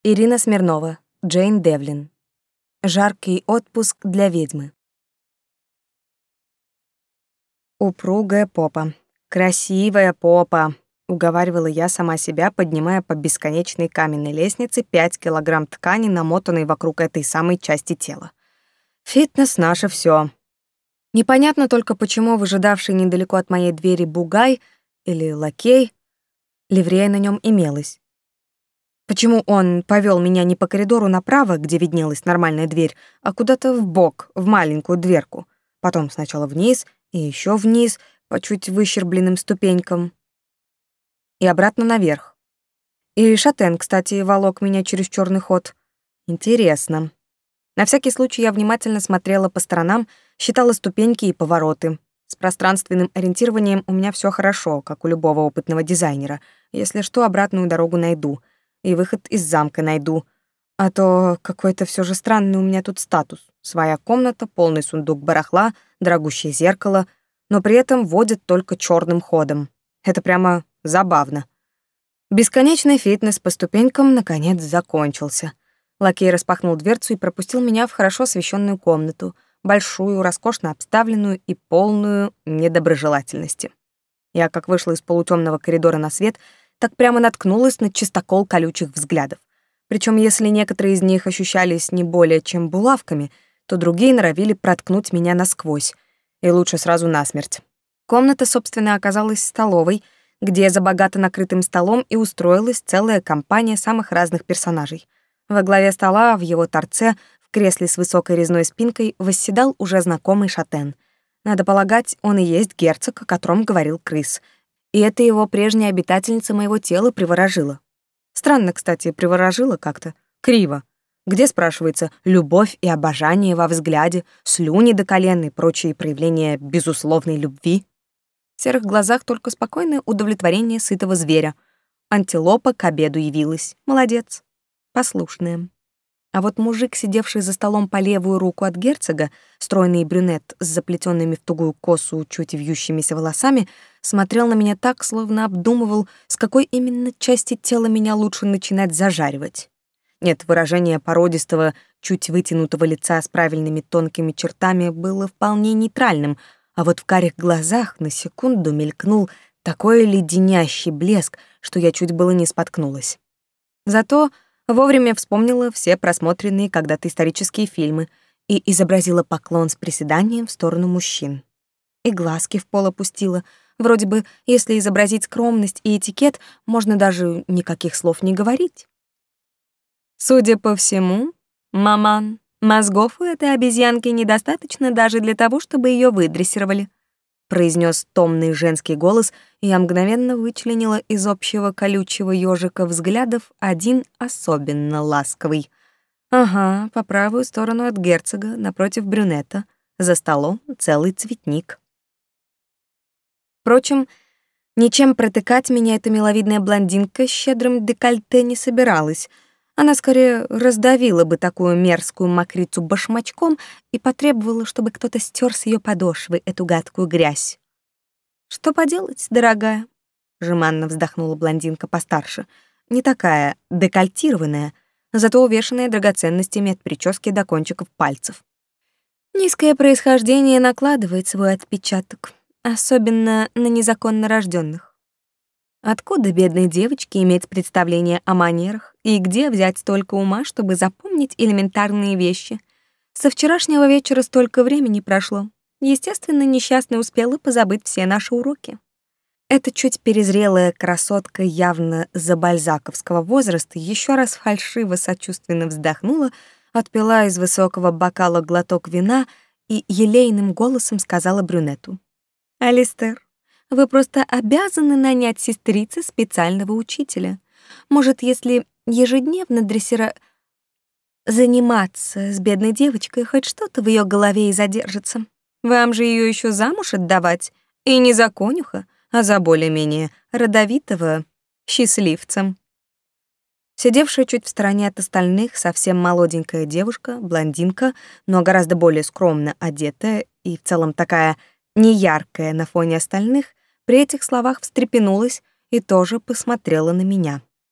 Ирина Смирнова, Джейн Девлин. Жаркий отпуск для ведьмы. Упругая попа, красивая попа, уговаривала я сама себя, поднимая по бесконечной каменной лестнице 5 килограмм ткани, намотанной вокруг этой самой части тела. Фитнес — наше всё. Непонятно только, почему выжидавший недалеко от моей двери бугай или лакей, ливрея на нём имелась. Почему он повёл меня не по коридору направо, где виднелась нормальная дверь, а куда-то вбок, в маленькую дверку, потом сначала вниз и ещё вниз, по чуть выщербленным ступенькам, и обратно наверх. И шатен, кстати, волок меня через чёрный ход. Интересно. На всякий случай я внимательно смотрела по сторонам, считала ступеньки и повороты. С пространственным ориентированием у меня всё хорошо, как у любого опытного дизайнера. Если что, обратную дорогу найду. И выход из замка найду. А то какой-то всё же странный у меня тут статус. Своя комната, полный сундук барахла, дорогущее зеркало, но при этом водит только чёрным ходом. Это прямо забавно. Бесконечный фитнес по ступенькам наконец закончился. Лакей распахнул дверцу и пропустил меня в хорошо освещенную комнату, большую, роскошно обставленную и полную недоброжелательности. Я, как вышла из полутемного коридора на свет, так прямо наткнулась на чистокол колючих взглядов. Причем, если некоторые из них ощущались не более чем булавками, то другие норовили проткнуть меня насквозь, и лучше сразу насмерть. Комната, собственно, оказалась столовой, где за богато накрытым столом и устроилась целая компания самых разных персонажей. Во главе стола, в его торце, в кресле с высокой резной спинкой, восседал уже знакомый шатен. Надо полагать, он и есть герцог, о котором говорил крыс. И это его прежняя обитательница моего тела приворожила. Странно, кстати, приворожила как-то. Криво. Где, спрашивается, любовь и обожание во взгляде, слюни до колен и прочие проявления безусловной любви? В серых глазах только спокойное удовлетворение сытого зверя. Антилопа к обеду явилась. Молодец. Послушная. А вот мужик, сидевший за столом по левую руку от герцога, стройный брюнет с заплетенными в тугую косу чуть вьющимися волосами, смотрел на меня так, словно обдумывал, с какой именно части тела меня лучше начинать зажаривать. Нет, выражение породистого, чуть вытянутого лица с правильными тонкими чертами было вполне нейтральным, а вот в карих глазах на секунду мелькнул такой леденящий блеск, что я чуть было не споткнулась. Зато вовремя вспомнила все просмотренные когда-то исторические фильмы и изобразила поклон с приседанием в сторону мужчин. И глазки в пол опустила. Вроде бы, если изобразить скромность и этикет, можно даже никаких слов не говорить. Судя по всему, маман, мозгов у этой обезьянки недостаточно даже для того, чтобы ее выдрессировали, произнес томный женский голос, и я мгновенно вычленила из общего колючего ёжика взглядов один особенно ласковый. Ага, по правую сторону от герцога, напротив брюнета, за столом целый цветник. Впрочем, ничем протыкать меня эта миловидная блондинка с щедрым декольте не собиралась. Она скорее раздавила бы такую мерзкую мокрицу башмачком и потребовала, чтобы кто-то стер с ее подошвы эту гадкую грязь. «Что поделать, дорогая?» — жеманно вздохнула блондинка постарше. Не такая декольтированная, зато увешанная драгоценностями от прически до кончиков пальцев. Низкое происхождение накладывает свой отпечаток, особенно на незаконно рожденных. Откуда бедной девочке иметь представление о манерах и где взять столько ума, чтобы запомнить элементарные вещи? Со вчерашнего вечера столько времени прошло. Естественно, несчастная успела позабыть все наши уроки. Эта чуть перезрелая красотка явно забальзаковского возраста еще раз фальшиво-сочувственно вздохнула, отпила из высокого бокала глоток вина и елейным голосом сказала брюнету: «Алистер, вы просто обязаны нанять сестрице специального учителя. Может, если ежедневно заниматься с бедной девочкой, хоть что-то в ее голове и задержится. Вам же ее еще замуж отдавать, и не за конюха, а за более-менее родовитого счастливца». Сидевшая чуть в стороне от остальных совсем молоденькая девушка, блондинка, но гораздо более скромно одетая и в целом такая неяркая на фоне остальных, при этих словах встрепенулась и тоже посмотрела на меня.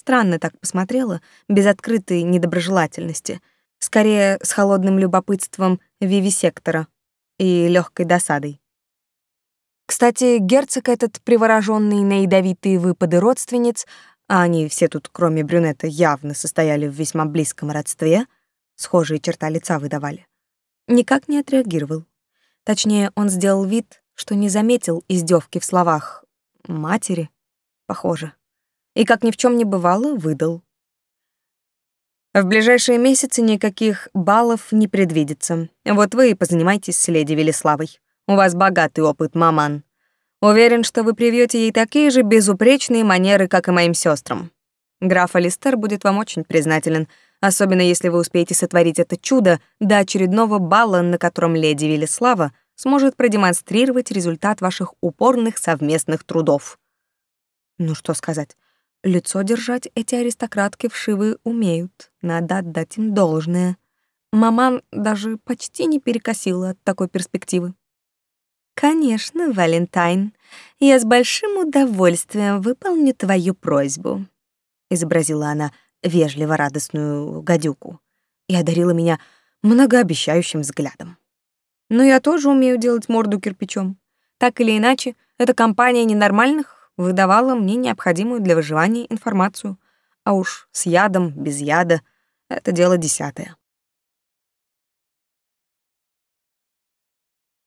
странно так посмотрела, без открытой недоброжелательности, скорее с холодным любопытством вивисектора и легкой досадой. Кстати, герцог этот, привороженный на ядовитые выпады родственниц, а они все тут, кроме брюнета, явно состояли в весьма близком родстве, схожие черта лица выдавали, никак не отреагировал. Точнее, он сделал вид, что не заметил издевки в словах матери, похоже, и, как ни в чем не бывало, выдал. В ближайшие месяцы никаких баллов не предвидится. Вот вы и позанимайтесь с леди Велиславой. У вас богатый опыт, маман. Уверен, что вы привьете ей такие же безупречные манеры, как и моим сестрам. Граф Алистер будет вам очень признателен, особенно если вы успеете сотворить это чудо до очередного балла, на котором леди Велислава сможет продемонстрировать результат ваших упорных совместных трудов. Ну что сказать, лицо держать эти аристократки вшивые умеют, надо отдать им должное. Маман даже почти не перекосила от такой перспективы. «Конечно, Валентайн, я с большим удовольствием выполню твою просьбу», — изобразила она вежливо радостную гадюку и одарила меня многообещающим взглядом. Но я тоже умею делать морду кирпичом. Так или иначе, эта компания ненормальных выдавала мне необходимую для выживания информацию, а уж с ядом, без яда — это дело десятое.